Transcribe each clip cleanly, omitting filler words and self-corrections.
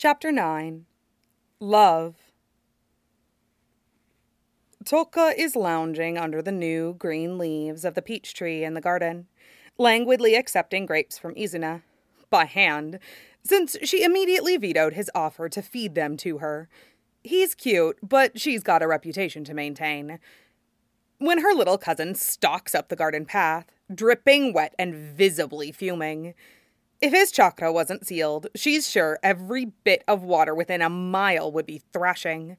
Chapter 9. Love. Toka is lounging under the new green leaves of the peach tree in the garden, languidly accepting grapes from Izuna, by hand, since she immediately vetoed his offer to feed them to her. He's cute, but she's got a reputation to maintain. When her little cousin stalks up the garden path, dripping wet and visibly fuming, if his chakra wasn't sealed, she's sure every bit of water within a mile would be thrashing.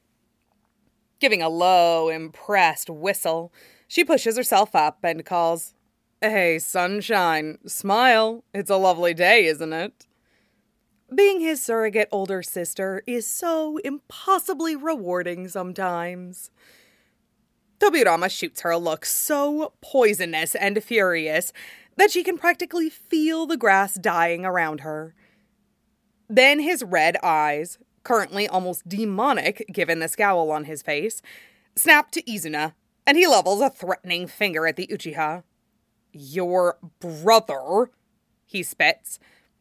Giving a low, impressed whistle, she pushes herself up and calls, "Hey, sunshine, smile. It's a lovely day, isn't it?" Being his surrogate older sister is so impossibly rewarding sometimes. Tobirama shoots her a look so poisonous and furious that she can practically feel the grass dying around her. Then his red eyes, currently almost demonic given the scowl on his face, snap to Izuna, and he levels a threatening finger at the Uchiha. "Your brother," he spits,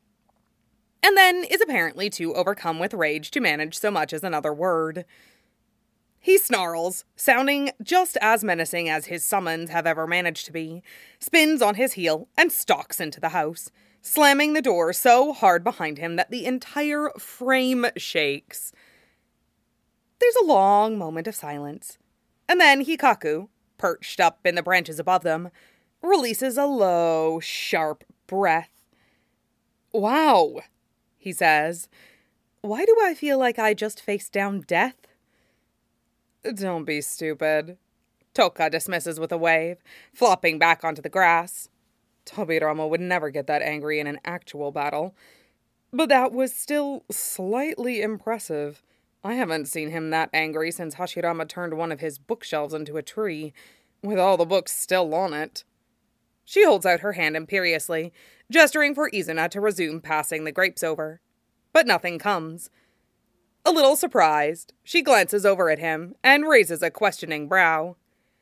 and then is apparently too overcome with rage to manage so much as another word. He snarls, sounding just as menacing as his summons have ever managed to be, spins on his heel, and stalks into the house, slamming the door so hard behind him that the entire frame shakes. There's a long moment of silence, and then Hikaku, perched up in the branches above them, releases a low, sharp breath. "Wow," he says. "Why do I feel like I just faced down death?" "Don't be stupid," Toka dismisses with a wave, flopping back onto the grass. Tobirama would never get that angry in an actual battle. But that was still slightly impressive. I haven't seen him that angry since Hashirama turned one of his bookshelves into a tree, with all the books still on it. She holds out her hand imperiously, gesturing for Izuna to resume passing the grapes over. But nothing comes. A little surprised, she glances over at him and raises a questioning brow.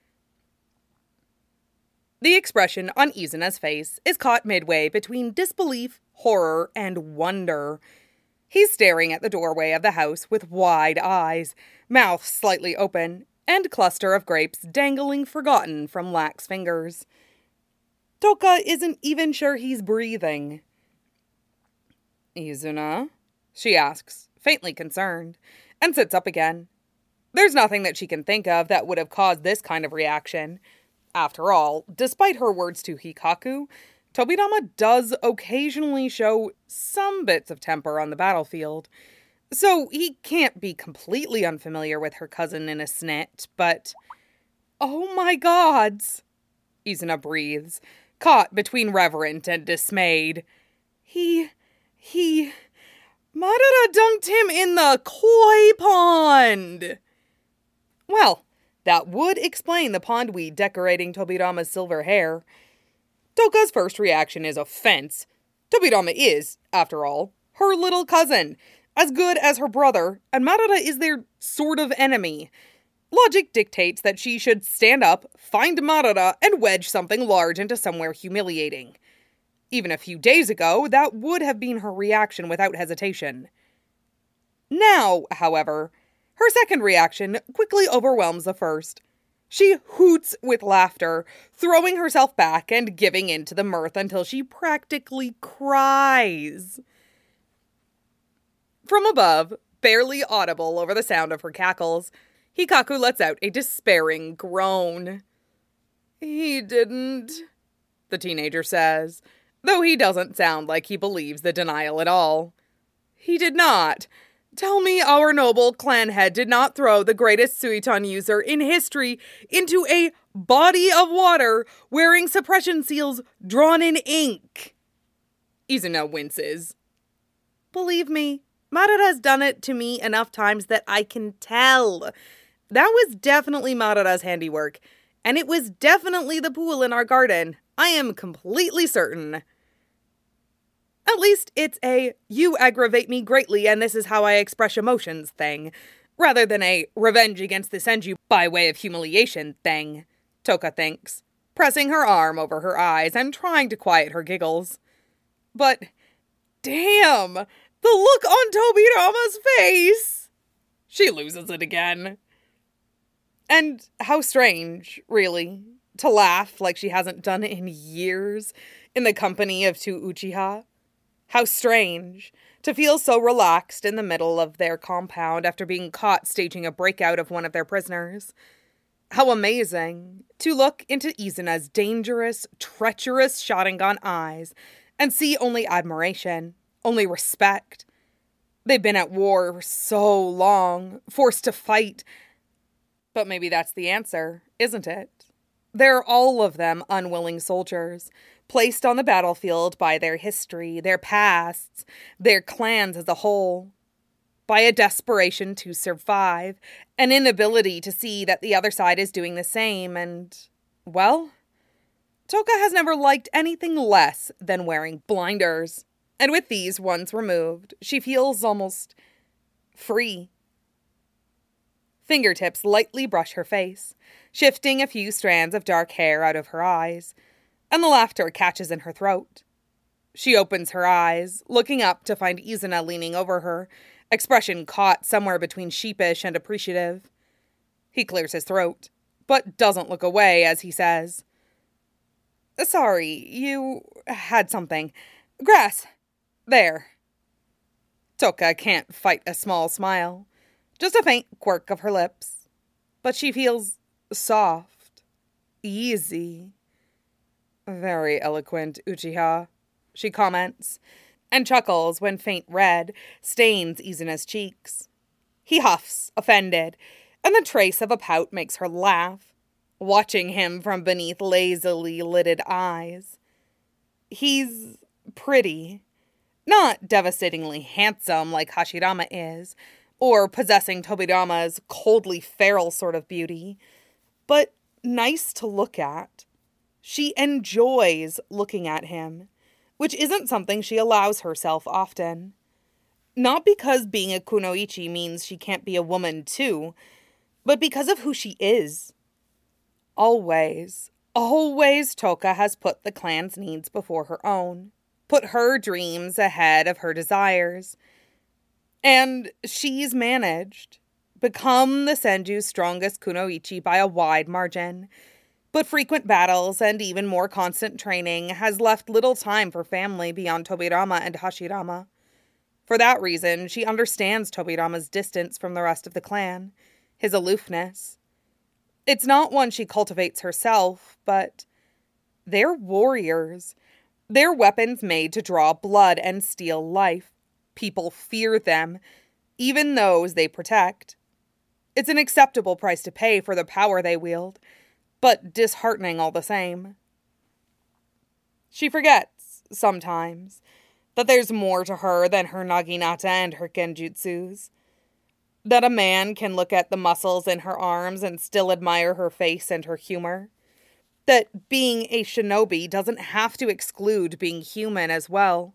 The expression on Izuna's face is caught midway between disbelief, horror, and wonder. He's staring at the doorway of the house with wide eyes, mouth slightly open, and cluster of grapes dangling forgotten from lax fingers. Toka isn't even sure he's breathing. "Izuna?" she asks, faintly concerned, and sits up again. There's nothing that she can think of that would have caused this kind of reaction. After all, despite her words to Hikaku, Tobirama does occasionally show some bits of temper on the battlefield, so he can't be completely unfamiliar with her cousin in a snit, but... "Oh my gods!" Izuna breathes, caught between reverent and dismayed. Madara dunked him in the koi pond! Well, that would explain the pondweed decorating Tobirama's silver hair. Toka's first reaction is offense. Tobirama is, after all, her little cousin, as good as her brother, and Madara is their sort of enemy. Logic dictates that she should stand up, find Madara, and wedge something large into somewhere humiliating. Even a few days ago, that would have been her reaction without hesitation. Now, however, her second reaction quickly overwhelms the first. She hoots with laughter, throwing herself back and giving in to the mirth until she practically cries. From above, barely audible over the sound of her cackles, Hikaku lets out a despairing groan. "He didn't," the teenager says, though he doesn't sound like he believes the denial at all. "He did not. Tell me our noble clan head did not throw the greatest Suiton user in history into a body of water wearing suppression seals drawn in ink." Izuna winces. "Believe me, Madara's done it to me enough times that I can tell. That was definitely Madara's handiwork, and it was definitely the pool in our garden. I am completely certain. At least it's a you aggravate me greatly and this is how I express emotions thing, rather than a revenge against the Senju by way of humiliation thing," Toka thinks, pressing her arm over her eyes and trying to quiet her giggles. But damn! The look on Tobirama's face! She loses it again. And how strange, really, to laugh like she hasn't done it in years in the company of two Uchiha. How strange to feel so relaxed in the middle of their compound after being caught staging a breakout of one of their prisoners. How amazing to look into Izuna's dangerous, treacherous Sharingan eyes and see only admiration, only respect. They've been at war so long, forced to fight. But maybe that's the answer, isn't it? They're all of them unwilling soldiers, placed on the battlefield by their history, their pasts, their clans as a whole, by a desperation to survive, an inability to see that the other side is doing the same, and, well, Toka has never liked anything less than wearing blinders. And with these once removed, she feels almost free. Fingertips lightly brush her face, shifting a few strands of dark hair out of her eyes, and the laughter catches in her throat. She opens her eyes, looking up to find Izuna leaning over her, expression caught somewhere between sheepish and appreciative. He clears his throat, but doesn't look away as he says, "Sorry, you had something. Grass. There." Toka can't fight a small smile, just a faint quirk of her lips. But she feels soft, easy. "Very eloquent, Uchiha," she comments, and chuckles when faint red stains Izuna's cheeks. He huffs, offended, and the trace of a pout makes her laugh, watching him from beneath lazily lidded eyes. He's pretty. Not devastatingly handsome like Hashirama is, or possessing Tobirama's coldly feral sort of beauty, but nice to look at. She enjoys looking at him, which isn't something she allows herself often. Not because being a kunoichi means she can't be a woman too, but because of who she is. Always Toka has put the clan's needs before her own, put her dreams ahead of her desires. And she's managed, become the Senju's strongest kunoichi by a wide margin. But frequent battles and even more constant training has left little time for family beyond Tobirama and Hashirama. For that reason, she understands Tobirama's distance from the rest of the clan, his aloofness. It's not one she cultivates herself, but they're warriors. They're weapons made to draw blood and steal life. People fear them, even those they protect. It's an acceptable price to pay for the power they wield, but disheartening all the same. She forgets, sometimes, that there's more to her than her naginata and her genjutsus. That a man can look at the muscles in her arms and still admire her face and her humor. That being a shinobi doesn't have to exclude being human as well.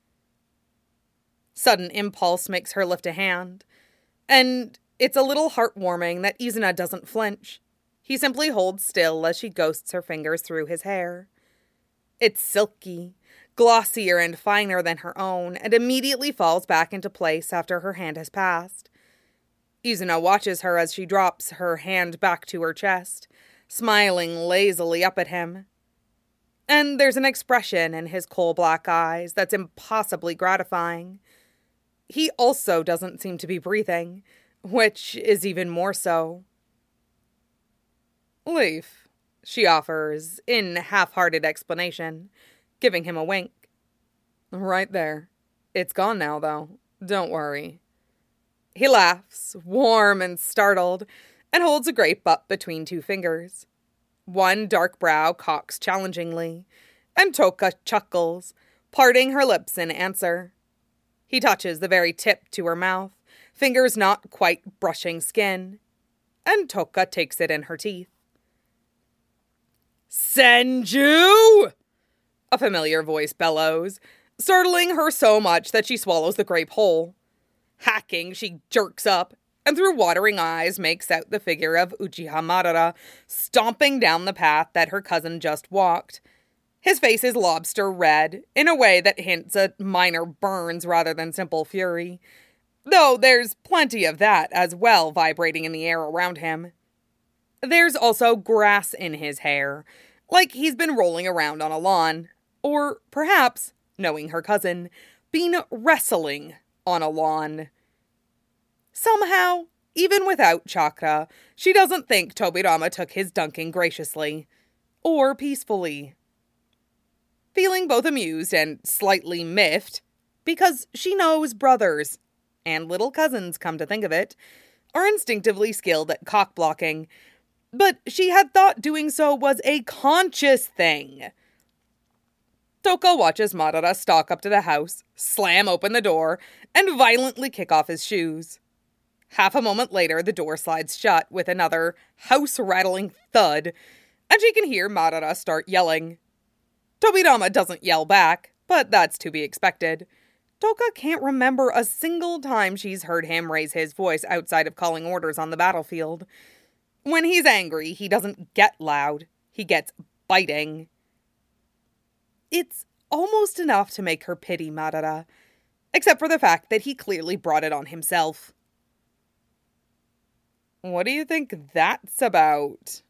Sudden impulse makes her lift a hand, and it's a little heartwarming that Izuna doesn't flinch. He simply holds still as she ghosts her fingers through his hair. It's silky, glossier and finer than her own, and immediately falls back into place after her hand has passed. Izuna watches her as she drops her hand back to her chest, smiling lazily up at him. And there's an expression in his coal-black eyes that's impossibly gratifying. He also doesn't seem to be breathing, which is even more so. "Leaf," she offers, in half-hearted explanation, giving him a wink. "Right there. It's gone now, though. Don't worry." He laughs, warm and startled, and holds a grape up between two fingers. One dark brow cocks challengingly, and Toka chuckles, parting her lips in answer. He touches the very tip to her mouth, fingers not quite brushing skin, and Toka takes it in her teeth. "Senju!" a familiar voice bellows, startling her so much that she swallows the grape whole. Hacking, she jerks up, and through watering eyes makes out the figure of Uchiha Madara stomping down the path that her cousin just walked. His face is lobster red, in a way that hints at minor burns rather than simple fury. Though there's plenty of that as well vibrating in the air around him. There's also grass in his hair, like he's been rolling around on a lawn. Or perhaps, knowing her cousin, been wrestling on a lawn. Somehow, even without chakra, she doesn't think Tobirama took his dunking graciously. Or peacefully. Feeling both amused and slightly miffed, because she knows brothers, and little cousins, come to think of it, are instinctively skilled at cock-blocking, but she had thought doing so was a conscious thing. Toka watches Madara stalk up to the house, slam open the door, and violently kick off his shoes. Half a moment later, the door slides shut with another house-rattling thud, and she can hear Madara start yelling. Tobirama doesn't yell back, but that's to be expected. Toka can't remember a single time she's heard him raise his voice outside of calling orders on the battlefield. When he's angry, he doesn't get loud. He gets biting. It's almost enough to make her pity Madara, except for the fact that he clearly brought it on himself. "What do you think that's about?"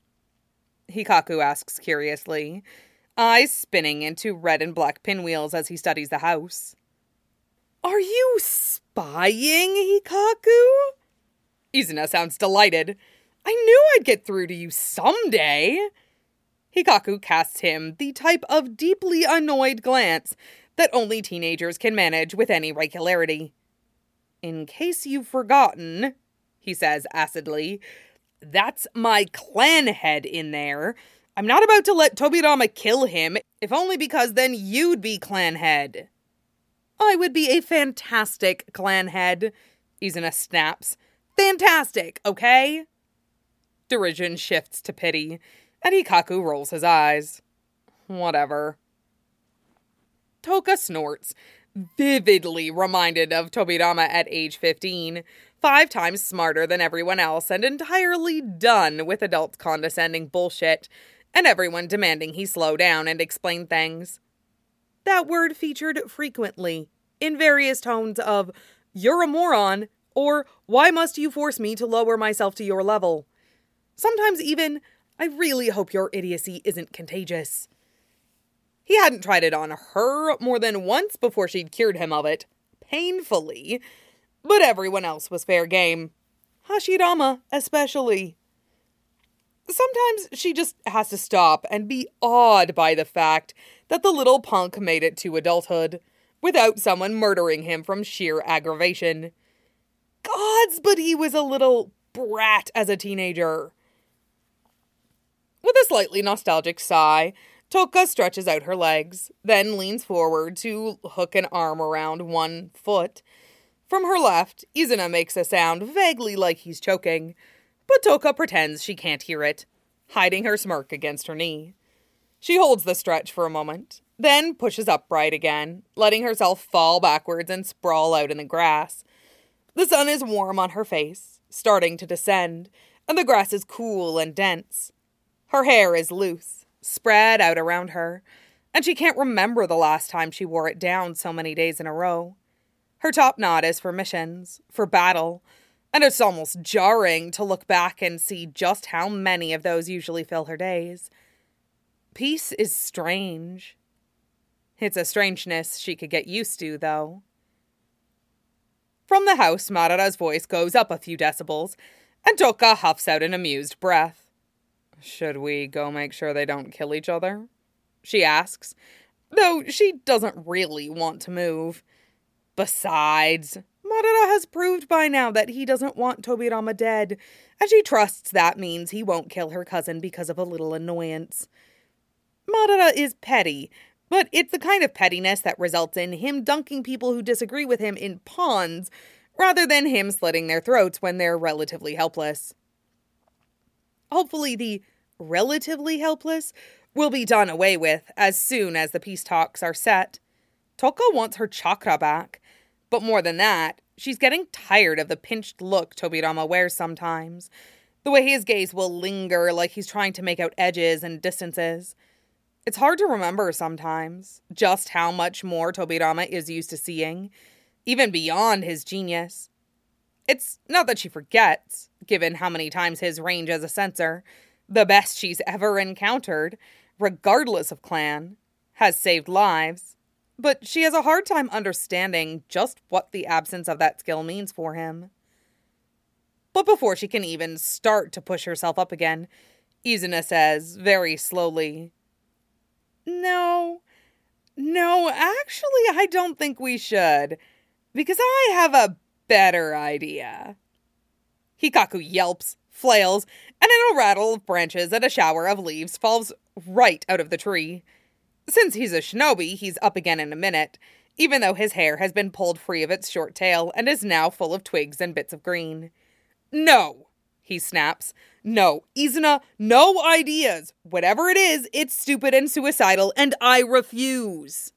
Hikaku asks curiously, eyes spinning into red and black pinwheels as he studies the house. "Are you spying, Hikaku?" Izuna sounds delighted. "I knew I'd get through to you someday." Hikaku casts him the type of deeply annoyed glance that only teenagers can manage with any regularity. "In case you've forgotten," he says acidly, "that's my clan head in there. I'm not about to let Tobirama kill him, if only because then you'd be clan head." "I would be a fantastic clan head," Izuna snaps. "Fantastic, okay?" Derision shifts to pity, and Hikaku rolls his eyes. Whatever. Toka snorts, vividly reminded of Tobirama at age 15, 5 times smarter than everyone else and entirely done with adults' condescending bullshit, and everyone demanding he slow down and explain things. That word featured frequently, in various tones of, "You're a moron," or "Why must you force me to lower myself to your level?" Sometimes even, "I really hope your idiocy isn't contagious." He hadn't tried it on her more than once before she'd cured him of it, painfully, but everyone else was fair game. Hashirama, especially. Sometimes she just has to stop and be awed by the fact that the little punk made it to adulthood, without someone murdering him from sheer aggravation. Gods, but he was a little brat as a teenager. With a slightly nostalgic sigh, Toka stretches out her legs, then leans forward to hook an arm around one foot. From her left, Izuna makes a sound vaguely like he's choking, but Toka pretends she can't hear it, hiding her smirk against her knee. She holds the stretch for a moment, then pushes upright again, letting herself fall backwards and sprawl out in the grass. The sun is warm on her face, starting to descend, and the grass is cool and dense. Her hair is loose, spread out around her, and she can't remember the last time she wore it down so many days in a row. Her top knot is for missions, for battle, and it's almost jarring to look back and see just how many of those usually fill her days. Peace is strange. It's a strangeness she could get used to, though. From the house, Madara's voice goes up a few decibels, and Toka huffs out an amused breath. "Should we go make sure they don't kill each other?" she asks, though she doesn't really want to move. Besides, Madara has proved by now that he doesn't want Tobirama dead, and she trusts that means he won't kill her cousin because of a little annoyance. Madara is petty, but it's the kind of pettiness that results in him dunking people who disagree with him in ponds, rather than him slitting their throats when they're relatively helpless. Hopefully the relatively helpless will be done away with as soon as the peace talks are set. Toka wants her chakra back, but more than that, she's getting tired of the pinched look Tobirama wears sometimes, the way his gaze will linger like he's trying to make out edges and distances. It's hard to remember sometimes just how much more Tobirama is used to seeing, even beyond his genius. It's not that she forgets, given how many times his range as a censor, the best she's ever encountered, regardless of clan, has saved lives, but she has a hard time understanding just what the absence of that skill means for him. But before she can even start to push herself up again, Izuna says, very slowly, No, actually I don't think we should, because I have a better idea. Hikaku yelps, flails, and in a rattle of branches and a shower of leaves falls right out of the tree. Since he's a shinobi, he's up again in a minute, even though his hair has been pulled free of its short tail and is now full of twigs and bits of green. No, he snaps. No, Izuna, no ideas. Whatever it is, it's stupid and suicidal, and I refuse.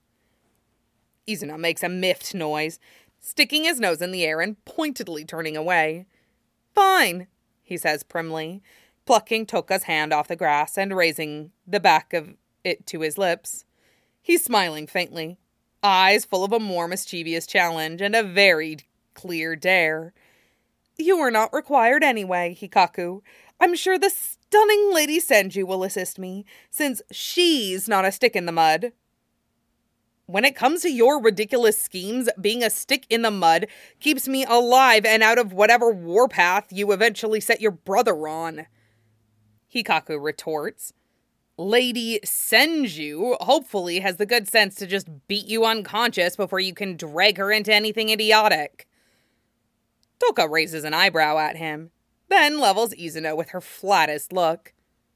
Izuna makes a miffed noise, sticking his nose in the air and pointedly turning away. Fine, he says primly, plucking Toka's hand off the grass and raising the back of it to his lips. He's smiling faintly, eyes full of a more mischievous challenge and a very clear dare. You are not required anyway, Hikaku. I'm sure the stunning Lady Senju will assist me, since she's not a stick in the mud. When it comes to your ridiculous schemes, being a stick in the mud keeps me alive and out of whatever warpath you eventually set your brother on. Hikaku retorts. Lady Senju hopefully has the good sense to just beat you unconscious before you can drag her into anything idiotic. Toka raises an eyebrow at him, then levels Izuna with her flattest look.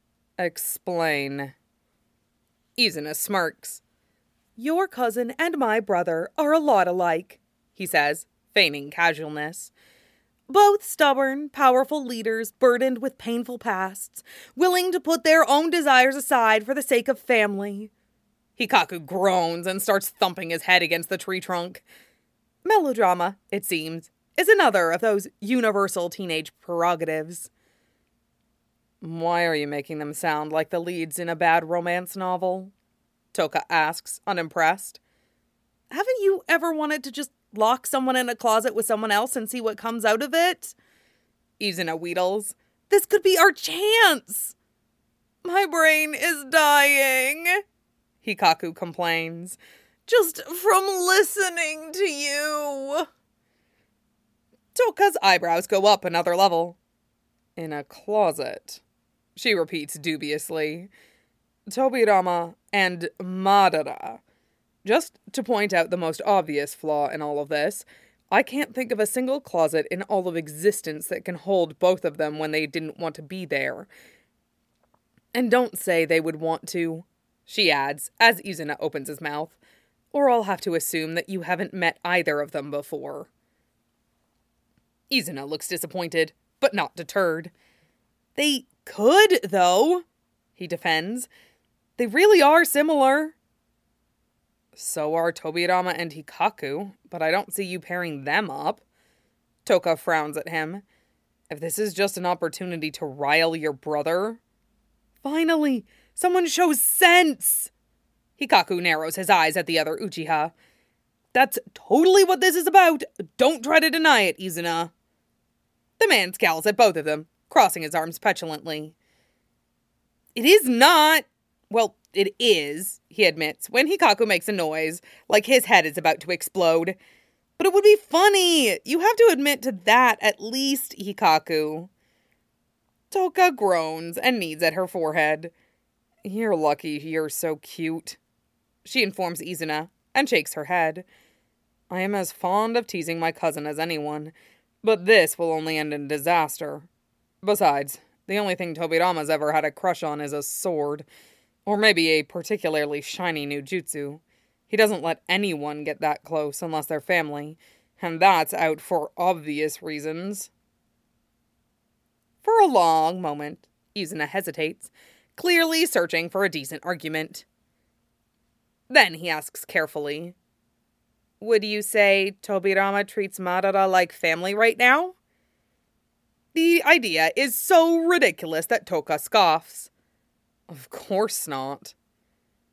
Explain. Izuna smirks. Your cousin and my brother are a lot alike, he says, feigning casualness. Both stubborn, powerful leaders burdened with painful pasts, willing to put their own desires aside for the sake of family. Hikaku groans and starts thumping his head against the tree trunk. Melodrama, it seems, is another of those universal teenage prerogatives. Why are you making them sound like the leads in a bad romance novel? Toka asks, unimpressed. Haven't you ever wanted to just lock someone in a closet with someone else and see what comes out of it? Izuna wheedles. This could be our chance! My brain is dying, Hikaku complains. Just from listening to you. Toka's eyebrows go up another level. In a closet, she repeats dubiously. Tobirama and Madara. Just to point out the most obvious flaw in all of this, I can't think of a single closet in all of existence that can hold both of them when they didn't want to be there. And don't say they would want to, she adds, as Izuna opens his mouth, or I'll have to assume that you haven't met either of them before. Izuna looks disappointed, but not deterred. They could, though, he defends. They really are similar. So are Tobirama and Hikaku, but I don't see you pairing them up. Toka frowns at him. If this is just an opportunity to rile your brother... Finally, someone shows sense! Hikaku narrows his eyes at the other Uchiha. That's totally what this is about. Don't try to deny it, Izuna. The man scowls at both of them, crossing his arms petulantly. It is not... Well, it is, he admits, when Hikaku makes a noise, like his head is about to explode. But it would be funny. You have to admit to that, at least, Hikaku. Toka groans and kneads at her forehead. You're lucky you're so cute, she informs Izuna, and shakes her head. I am as fond of teasing my cousin as anyone, but this will only end in disaster. Besides, the only thing Tobirama's ever had a crush on is a sword. Or maybe a particularly shiny new jutsu. He doesn't let anyone get that close unless they're family, and that's out for obvious reasons. For a long moment, Izuna hesitates, clearly searching for a decent argument. Then he asks carefully, Would you say Tobirama treats Madara like family right now? The idea is so ridiculous that Toka scoffs. Of course not.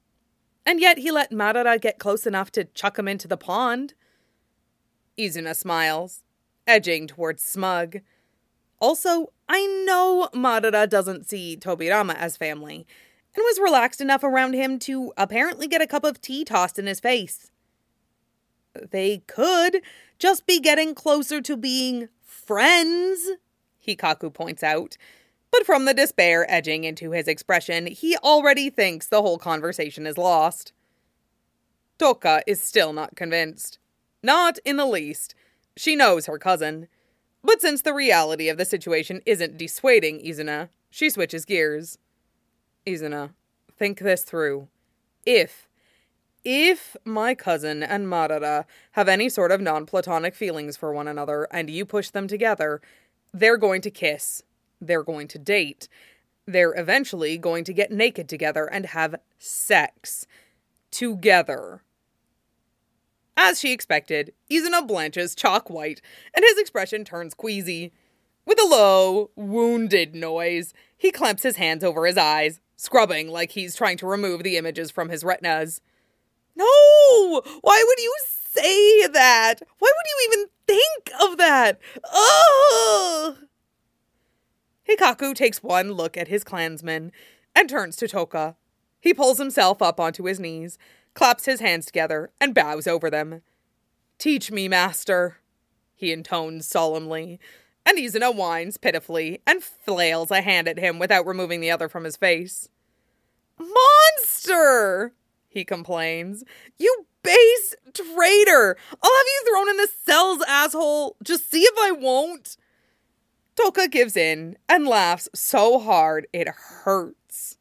And yet he let Madara get close enough to chuck him into the pond. Izuna smiles, edging towards smug. Also, I know Madara doesn't see Tobirama as family, and was relaxed enough around him to apparently get a cup of tea tossed in his face. They could just be getting closer to being friends, Hikaku points out, but from the despair edging into his expression, he already thinks the whole conversation is lost. Toka is still not convinced. Not in the least. She knows her cousin. But since the reality of the situation isn't dissuading Izuna, she switches gears. Izuna, think this through. If my cousin and Madara have any sort of non-platonic feelings for one another and you push them together, they're going to kiss. They're going to date. They're eventually going to get naked together and have sex. Together. As she expected, Izuna blanches chalk white, and his expression turns queasy. With a low, wounded noise, he clamps his hands over his eyes, scrubbing like he's trying to remove the images from his retinas. No! Why would you say that? Why would you even think of that? Ugh! Hikaku takes one look at his clansmen and turns to Toka. He pulls himself up onto his knees, claps his hands together, and bows over them. "Teach me, master," he intones solemnly, and Izuna whines pitifully and flails a hand at him without removing the other from his face. "Monster!" he complains. "You base traitor! I'll have you thrown in the cells, asshole! Just see if I won't!" Toka gives in and laughs so hard it hurts.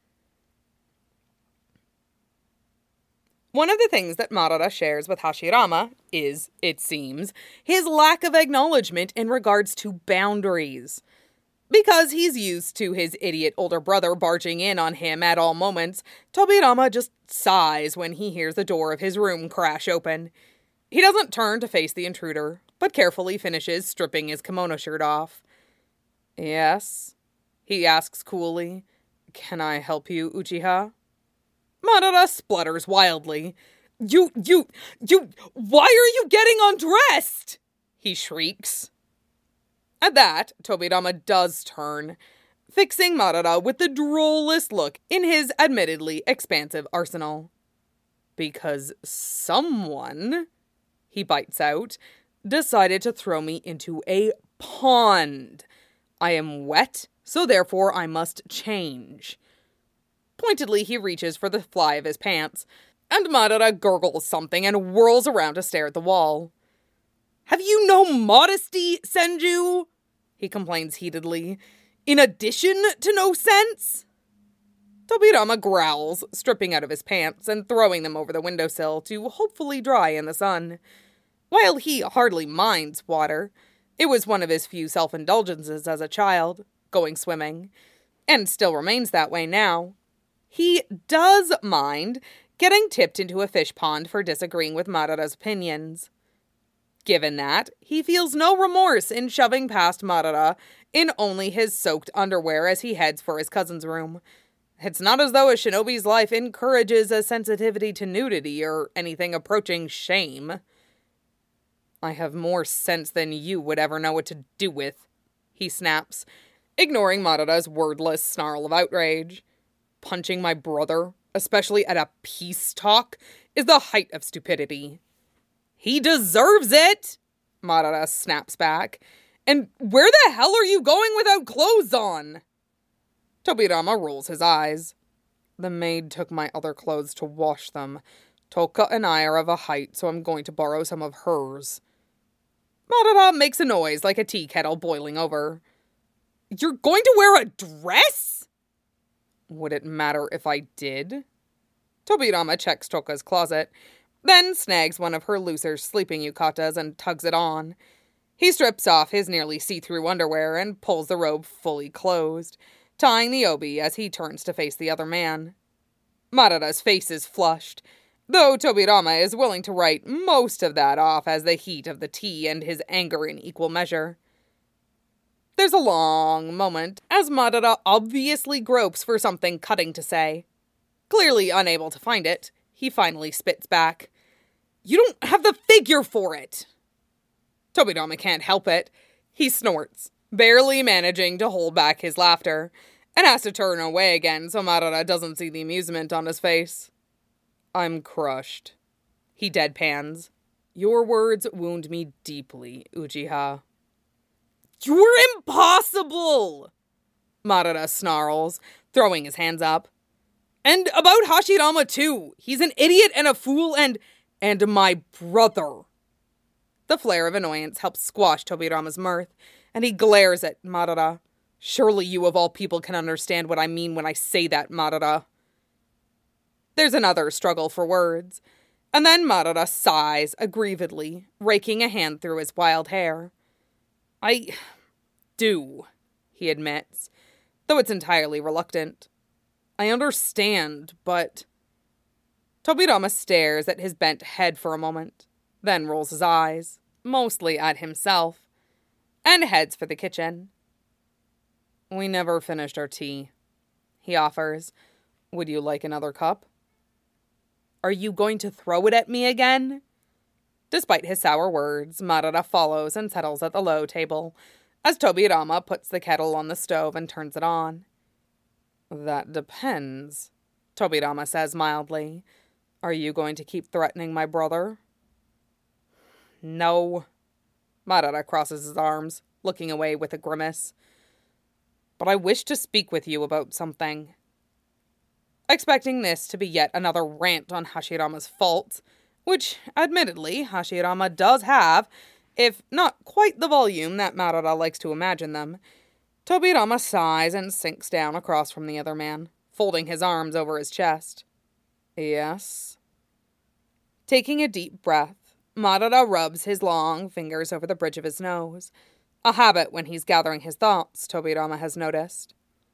One of the things that Madara shares with Hashirama is, it seems, his lack of acknowledgement in regards to boundaries. Because he's used to his idiot older brother barging in on him at all moments, Tobirama just sighs when he hears the door of his room crash open. He doesn't turn to face the intruder, but carefully finishes stripping his kimono shirt off. "Yes?" he asks coolly. "Can I help you, Uchiha?" Madara splutters wildly. You, why are you getting undressed?" he shrieks. At that, Tobirama does turn, fixing Madara with the drollest look in his admittedly expansive arsenal. "Because someone," he bites out, "decided to throw me into a pond. I am wet, so therefore I must change." Pointedly, he reaches for the fly of his pants, and Madara gurgles something and whirls around to stare at the wall. "Have you no modesty, Senju?" he complains heatedly. "In addition to no sense?" Tobirama growls, stripping out of his pants and throwing them over the windowsill to hopefully dry in the sun. While he hardly minds water, it was one of his few self-indulgences as a child, going swimming, and still remains that way now. He does mind getting tipped into a fish pond for disagreeing with Madara's opinions. Given that, he feels no remorse in shoving past Madara in only his soaked underwear as he heads for his cousin's room. It's not as though a shinobi's life encourages a sensitivity to nudity or anything approaching shame. "I have more sense than you would ever know what to do with," he snaps, ignoring Madara's wordless snarl of outrage. "Punching my brother, especially at a peace talk, is the height of stupidity." "He deserves it!" Madara snaps back. "And where the hell are you going without clothes on?" Tobirama rolls his eyes. "The maid took my other clothes to wash them. Toka and I are of a height, so I'm going to borrow some of hers." Madara makes a noise like a tea kettle boiling over. "You're going to wear a dress?" "Would it matter if I did?" Tobirama checks Toka's closet, then snags one of her looser sleeping yukatas and tugs it on. He strips off his nearly see-through underwear and pulls the robe fully closed, tying the obi as he turns to face the other man. Madara's face is flushed, though Tobirama is willing to write most of that off as the heat of the tea and his anger in equal measure. There's a long moment as Madara obviously gropes for something cutting to say. Clearly unable to find it, he finally spits back. "You don't have the figure for it!" Tobirama can't help it. He snorts, barely managing to hold back his laughter, and has to turn away again so Madara doesn't see the amusement on his face. "I'm crushed," he deadpans. "Your words wound me deeply, Uchiha." "You're impossible!" Madara snarls, throwing his hands up. "And about Hashirama too. He's an idiot and a fool and my brother." The flare of annoyance helps squash Tobirama's mirth, and he glares at Madara. "Surely you of all people can understand what I mean when I say that, Madara." There's another struggle for words, and then Madara sighs aggrievedly, raking a hand through his wild hair. "I do," he admits, though it's entirely reluctant. "I understand, but—" Tobirama stares at his bent head for a moment, then rolls his eyes, mostly at himself, and heads for the kitchen. "We never finished our tea," he offers. "Would you like another cup?" "Are you going to throw it at me again?" Despite his sour words, Madara follows and settles at the low table, as Tobirama puts the kettle on the stove and turns it on. "That depends," Tobirama says mildly. "Are you going to keep threatening my brother?" "No." Madara crosses his arms, looking away with a grimace. "But I wish to speak with you about something." Expecting this to be yet another rant on Hashirama's faults, which, admittedly, Hashirama does have, if not quite the volume that Madara likes to imagine them, Tobirama sighs and sinks down across from the other man, folding his arms over his chest. "Yes?" Taking a deep breath, Madara rubs his long fingers over the bridge of his nose, a habit when he's gathering his thoughts, Tobirama has noticed.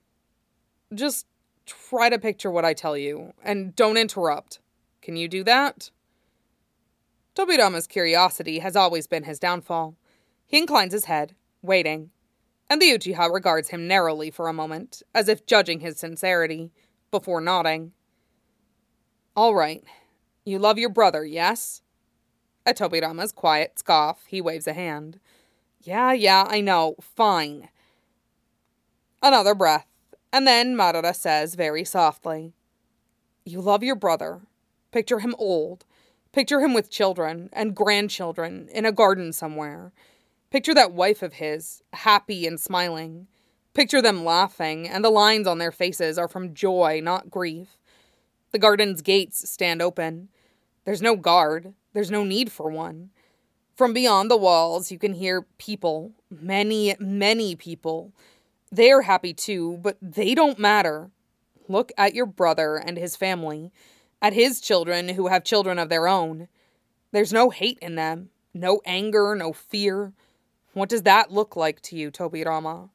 "Just try to picture what I tell you, and don't interrupt. Can you do that?" Tobirama's curiosity has always been his downfall. He inclines his head, waiting, and the Uchiha regards him narrowly for a moment, as if judging his sincerity, before nodding. "All right. You love your brother, yes?" At Tobirama's quiet scoff, he waves a hand. Yeah, I know. Fine." Another breath, and then Madara says very softly, "You love your brother. Picture him old. Picture him with children and grandchildren in a garden somewhere. Picture that wife of his, happy and smiling. Picture them laughing, and the lines on their faces are from joy, not grief. The garden's gates stand open. There's no guard. There's no need for one. From beyond the walls, you can hear people, many, many people. They're happy too, but they don't matter. Look at your brother and his family, at his children who have children of their own. There's no hate in them, no anger, no fear. What does that look like to you, Tobirama?"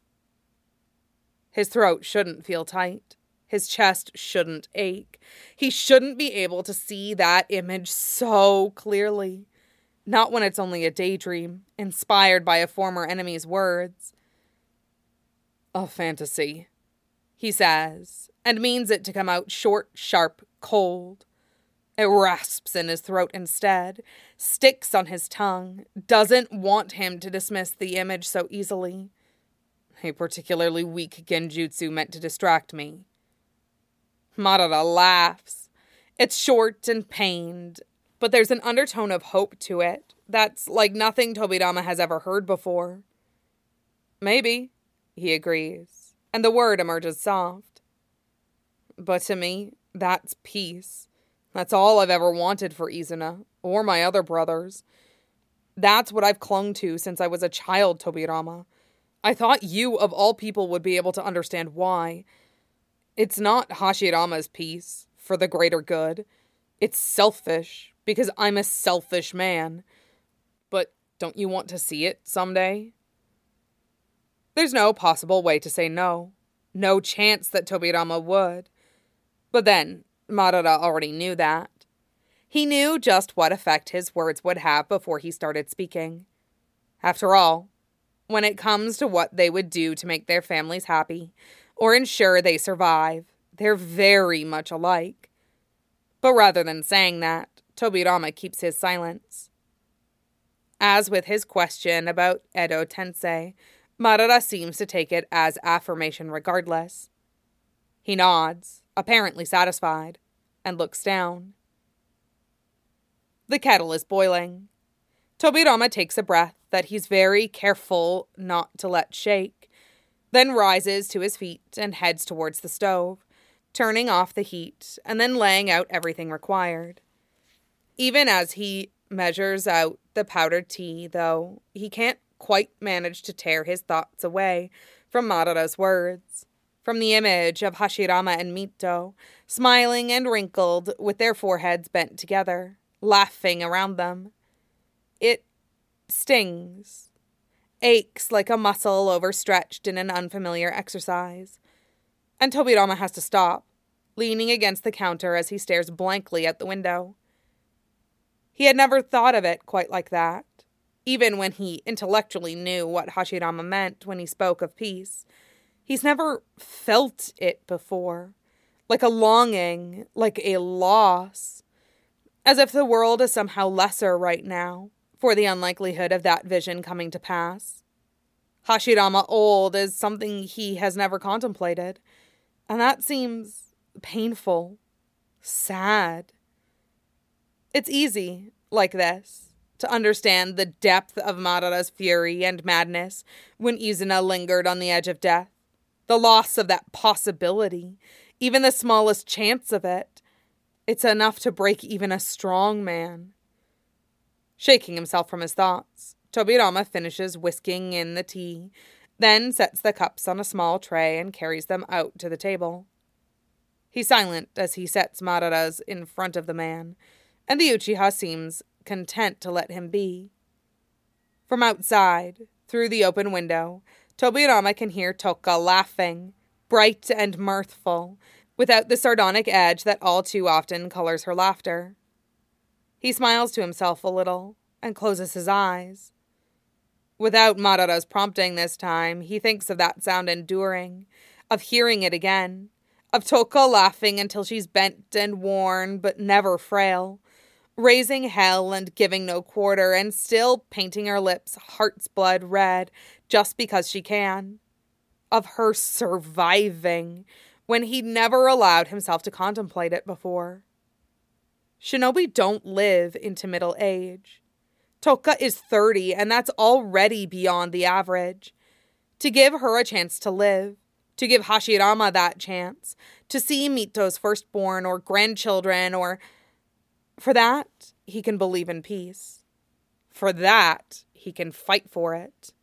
His throat shouldn't feel tight. His chest shouldn't ache. He shouldn't be able to see that image so clearly. Not when it's only a daydream, inspired by a former enemy's words. "A fantasy," he says, and means it to come out short, sharp, cold. It rasps in his throat instead, sticks on his tongue, doesn't want him to dismiss the image so easily. "A particularly weak genjutsu meant to distract me." Madara laughs. It's short and pained, but there's an undertone of hope to it that's like nothing Tobirama has ever heard before. "Maybe," he agrees, and the word emerges soft. "But to me, that's peace. That's all I've ever wanted for Izuna, or my other brothers. That's what I've clung to since I was a child, Tobirama. I thought you, of all people, would be able to understand why. It's not Hashirama's peace, for the greater good. It's selfish, because I'm a selfish man. But don't you want to see it someday?" There's no possible way to say no. No chance that Tobirama would. But then, Madara already knew that. He knew just what effect his words would have before he started speaking. After all, when it comes to what they would do to make their families happy, or ensure they survive, they're very much alike. But rather than saying that, Tobirama keeps his silence. As with his question about Edo Tensei, Madara seems to take it as affirmation regardless. He nods, apparently satisfied, and looks down. The kettle is boiling. Tobirama takes a breath that he's very careful not to let shake, then rises to his feet and heads towards the stove, turning off the heat and then laying out everything required. Even as he measures out the powdered tea, though, he can't quite manage to tear his thoughts away from Madara's words, from the image of Hashirama and Mito, smiling and wrinkled with their foreheads bent together, laughing around them. It stings, aches like a muscle overstretched in an unfamiliar exercise. And Tobirama has to stop, leaning against the counter as he stares blankly out the window. He had never thought of it quite like that, even when he intellectually knew what Hashirama meant when he spoke of peace. He's never felt it before, like a longing, like a loss, as if the world is somehow lesser right now for the unlikelihood of that vision coming to pass. Hashirama old is something he has never contemplated, and that seems painful, sad. It's easy, like this, to understand the depth of Madara's fury and madness when Izuna lingered on the edge of death. The loss of that possibility, even the smallest chance of it. It's enough to break even a strong man. Shaking himself from his thoughts, Tobirama finishes whisking in the tea, then sets the cups on a small tray and carries them out to the table. He's silent as he sets Madara's in front of the man, and the Uchiha seems content to let him be. From outside, through the open window, Tobirama can hear Toka laughing, bright and mirthful, without the sardonic edge that all too often colors her laughter. He smiles to himself a little and closes his eyes. Without Madara's prompting this time, he thinks of that sound enduring, of hearing it again, of Toka laughing until she's bent and worn but never frail, raising hell and giving no quarter, and still painting her lips heart's blood red just because she can. Of her surviving when he'd never allowed himself to contemplate it before. Shinobi don't live into middle age. Toka is 30, and that's already beyond the average. To give her a chance to live, to give Hashirama that chance, to see Mito's firstborn or grandchildren, or... For that, he can believe in peace. For that, he can fight for it.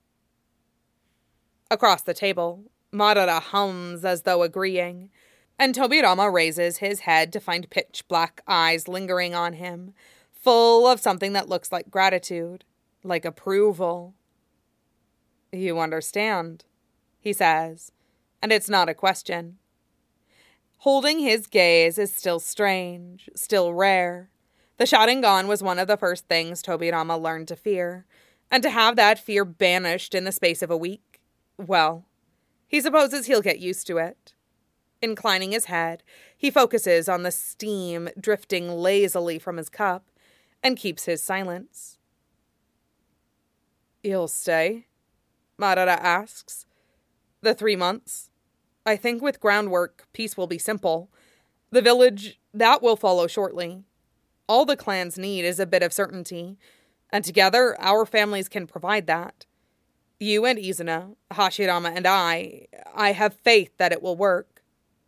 Across the table, Madara hums as though agreeing, and Tobirama raises his head to find pitch-black eyes lingering on him, full of something that looks like gratitude, like approval. "You understand," he says, and it's not a question. Holding his gaze is still strange, still rare. The Sharingan was one of the first things Tobirama learned to fear, and to have that fear banished in the space of a week, well, he supposes he'll get used to it. Inclining his head, he focuses on the steam drifting lazily from his cup, and keeps his silence. "You'll stay?" Madara asks. "The 3 months? I think with groundwork, peace will be simple. The village, that will follow shortly. All the clans need is a bit of certainty, and together our families can provide that. You and Izuna, Hashirama and I have faith that it will work."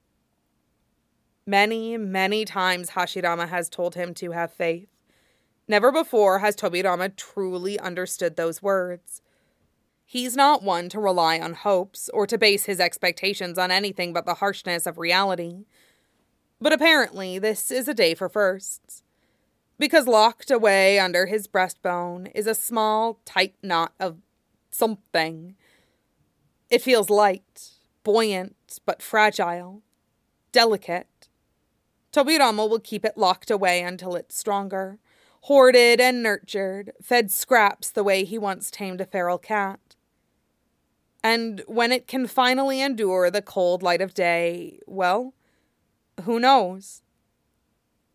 Many, many times Hashirama has told him to have faith. Never before has Tobirama truly understood those words. He's not one to rely on hopes or to base his expectations on anything but the harshness of reality. But apparently this is a day for firsts. Because locked away under his breastbone is a small, tight knot of something. It feels light, buoyant, but fragile, delicate. Tobirama will keep it locked away until it's stronger, hoarded and nurtured, fed scraps the way he once tamed a feral cat. And when it can finally endure the cold light of day, well, who knows?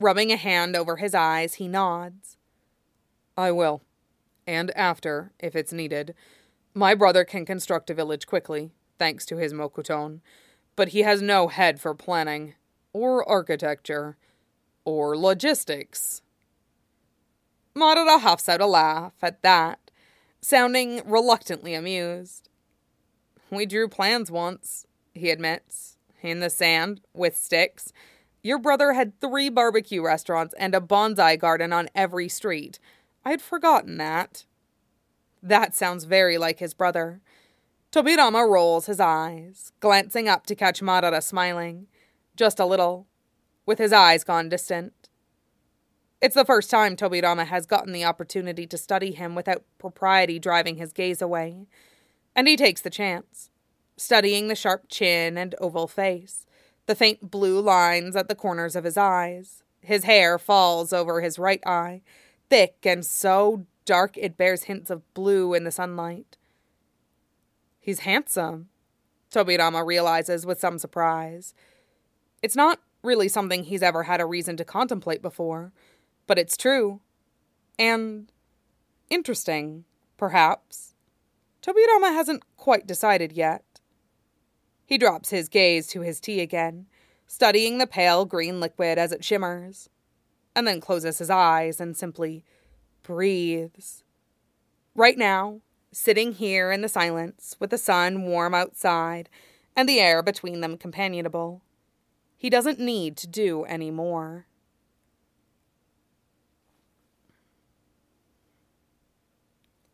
Rubbing a hand over his eyes, he nods. I will. And after, if it's needed. My brother can construct a village quickly, thanks to his Mokuton, but he has no head for planning, or architecture, or logistics. Madara huffs out a laugh at that, sounding reluctantly amused. We drew plans once, he admits, in the sand, with sticks. Your brother had 3 barbecue restaurants and a bonsai garden on every street. I'd forgotten that. That sounds very like his brother. Tobirama rolls his eyes, glancing up to catch Madara smiling, just a little, with his eyes gone distant. It's the first time Tobirama has gotten the opportunity to study him without propriety driving his gaze away, and he takes the chance, studying the sharp chin and oval face, the faint blue lines at the corners of his eyes. His hair falls over his right eye, thick and so dark it bears hints of blue in the sunlight. He's handsome, Tobirama realizes with some surprise. It's not really something he's ever had a reason to contemplate before, but it's true. And interesting, perhaps. Tobirama hasn't quite decided yet. He drops his gaze to his tea again, studying the pale green liquid as it shimmers, and then closes his eyes and simply breathes. Right now, sitting here in the silence, with the sun warm outside and the air between them companionable, he doesn't need to do any more.